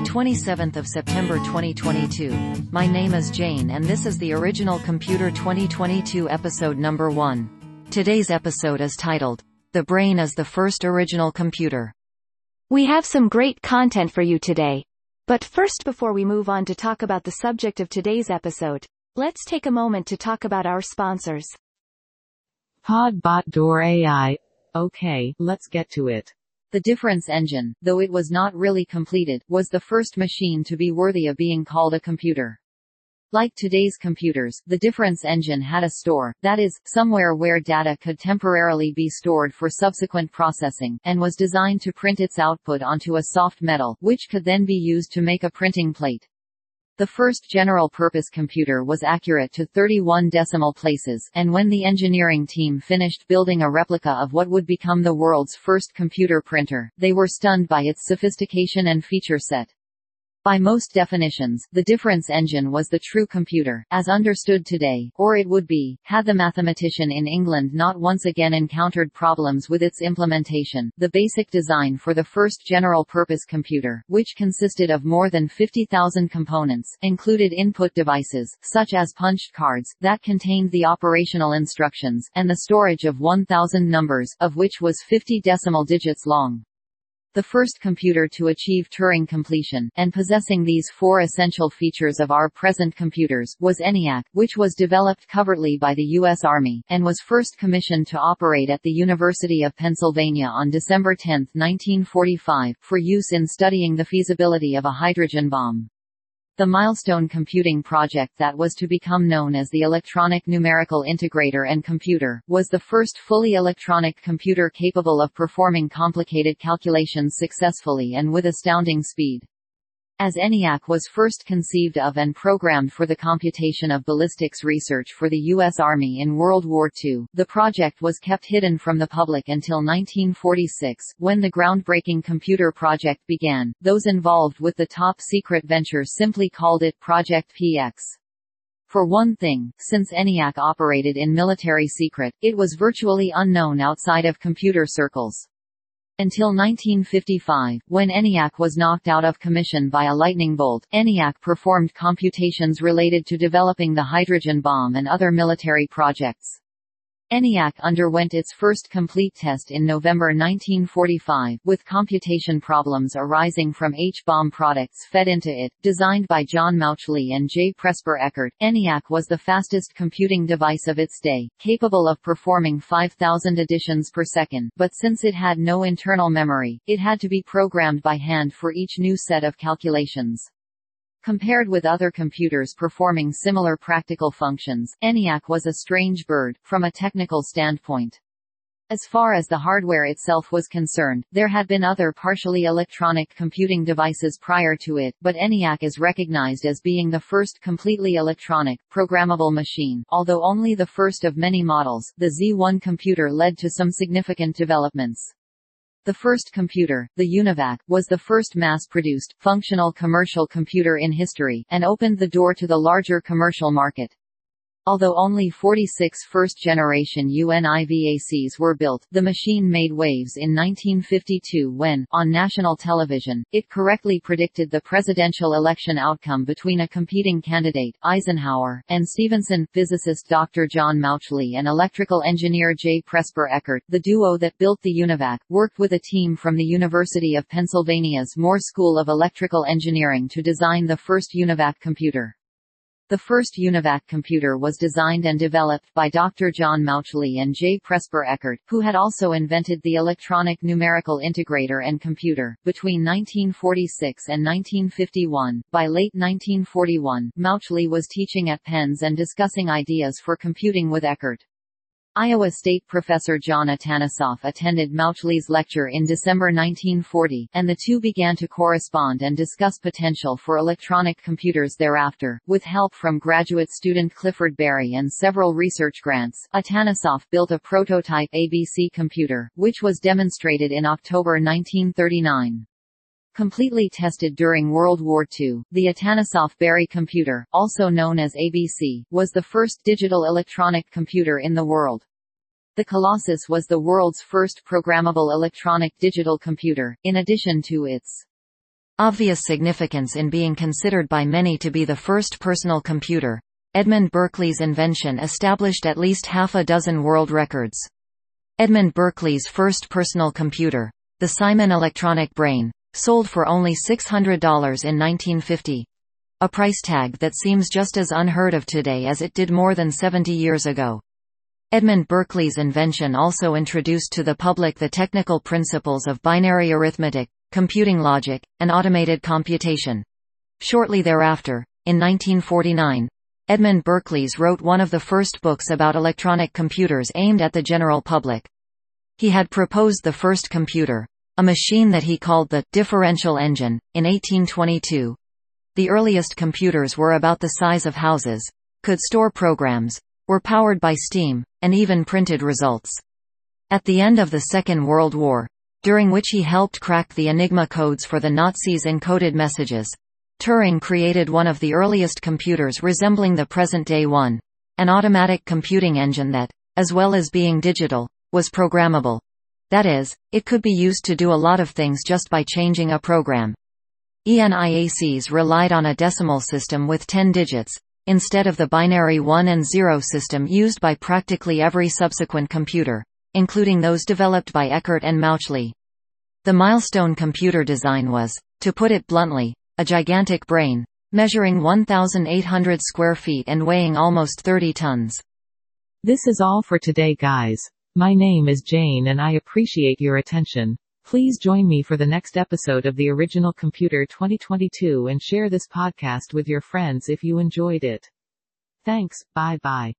27th of September 2022. My name is Jane and this is the Original Computer 2022 episode number 1. Today's episode is titled, The Brain is the First Original Computer. We have some great content for you today. But first, before we move on to talk about the subject of today's episode, let's take a moment to talk about our sponsors. Podbot Door AI. Okay, let's get to it. The Difference Engine, though it was not really completed, was the first machine to be worthy of being called a computer. Like today's computers, the Difference Engine had a store, that is, somewhere where data could temporarily be stored for subsequent processing, and was designed to print its output onto a soft metal, which could then be used to make a printing plate. The first general-purpose computer was accurate to 31 decimal places, and when the engineering team finished building a replica of what would become the world's first computer printer, they were stunned by its sophistication and feature set. By most definitions, the Difference Engine was the true computer, as understood today, or it would be, had the mathematician in England not once again encountered problems with its implementation. The basic design for the first general-purpose computer, which consisted of more than 50,000 components, included input devices, such as punched cards, that contained the operational instructions, and the storage of 1,000 numbers, of which was 50 decimal digits long. The first computer to achieve Turing completion, and possessing these four essential features of our present computers, was ENIAC, which was developed covertly by the U.S. Army, and was first commissioned to operate at the University of Pennsylvania on December 10, 1945, for use in studying the feasibility of a hydrogen bomb. The milestone computing project that was to become known as the Electronic Numerical Integrator and Computer, was the first fully electronic computer capable of performing complicated calculations successfully and with astounding speed. As ENIAC was first conceived of and programmed for the computation of ballistics research for the U.S. Army in World War II, the project was kept hidden from the public until 1946, when the groundbreaking computer project began. Those involved with the top-secret venture simply called it Project PX. For one thing, since ENIAC operated in military secret, it was virtually unknown outside of computer circles. Until 1955, when ENIAC was knocked out of commission by a lightning bolt, ENIAC performed computations related to developing the hydrogen bomb and other military projects. ENIAC underwent its first complete test in November 1945, with computation problems arising from H-bomb products fed into it. Designed by John Mauchly and J. Presper Eckert, ENIAC was the fastest computing device of its day, capable of performing 5,000 additions per second, but since it had no internal memory, it had to be programmed by hand for each new set of calculations. Compared with other computers performing similar practical functions, ENIAC was a strange bird, from a technical standpoint. As far as the hardware itself was concerned, there had been other partially electronic computing devices prior to it, but ENIAC is recognized as being the first completely electronic, programmable machine. Although only the first of many models, the Z1 computer led to some significant developments. The first computer, the UNIVAC, was the first mass-produced, functional commercial computer in history, and opened the door to the larger commercial market. Although only 46 first-generation UNIVACs were built, the machine made waves in 1952 when, on national television, it correctly predicted the presidential election outcome between a competing candidate, Eisenhower, and Stevenson. Physicist Dr. John Mauchly and electrical engineer J. Presper Eckert, the duo that built the UNIVAC, worked with a team from the University of Pennsylvania's Moore School of Electrical Engineering to design the first UNIVAC computer. The first UNIVAC computer was designed and developed by Dr. John Mauchly and J. Presper Eckert, who had also invented the electronic numerical integrator and computer. Between 1946 and 1951, by late 1941, Mauchly was teaching at Penn's and discussing ideas for computing with Eckert. Iowa State professor John Atanasoff attended Mauchly's lecture in December 1940, and the two began to correspond and discuss potential for electronic computers thereafter. With help from graduate student Clifford Berry and several research grants, Atanasoff built a prototype ABC computer, which was demonstrated in October 1939. Completely tested during World War II, the Atanasoff-Berry computer, also known as ABC, was the first digital electronic computer in the world. The Colossus was the world's first programmable electronic digital computer, in addition to its obvious significance in being considered by many to be the first personal computer. Edmund Berkeley's invention established at least half a dozen world records. Edmund Berkeley's first personal computer, the Simon electronic brain, sold for only $600 in 1950. A price tag that seems just as unheard of today as it did more than 70 years ago. Edmund Berkeley's invention also introduced to the public the technical principles of binary arithmetic, computing logic, and automated computation. Shortly thereafter, in 1949, Edmund Berkeley wrote one of the first books about electronic computers aimed at the general public. He had proposed the first computer, a machine that he called the differential engine, in 1822. The earliest computers were about the size of houses, could store programs, were powered by steam, and even printed results. At the end of the Second World War, during which he helped crack the Enigma codes for the Nazis' encoded messages, Turing created one of the earliest computers resembling the present-day one, an automatic computing engine that, as well as being digital, was programmable. That is, it could be used to do a lot of things just by changing a program. ENIACs relied on a decimal system with 10 digits, instead of the binary 1 and 0 system used by practically every subsequent computer, including those developed by Eckert and Mauchly. The milestone computer design was, to put it bluntly, a gigantic brain, measuring 1,800 square feet and weighing almost 30 tons. This is all for today, guys. My name is Jane and I appreciate your attention. Please join me for the next episode of the Original Computer 2022 and share this podcast with your friends if you enjoyed it. Thanks, bye-bye.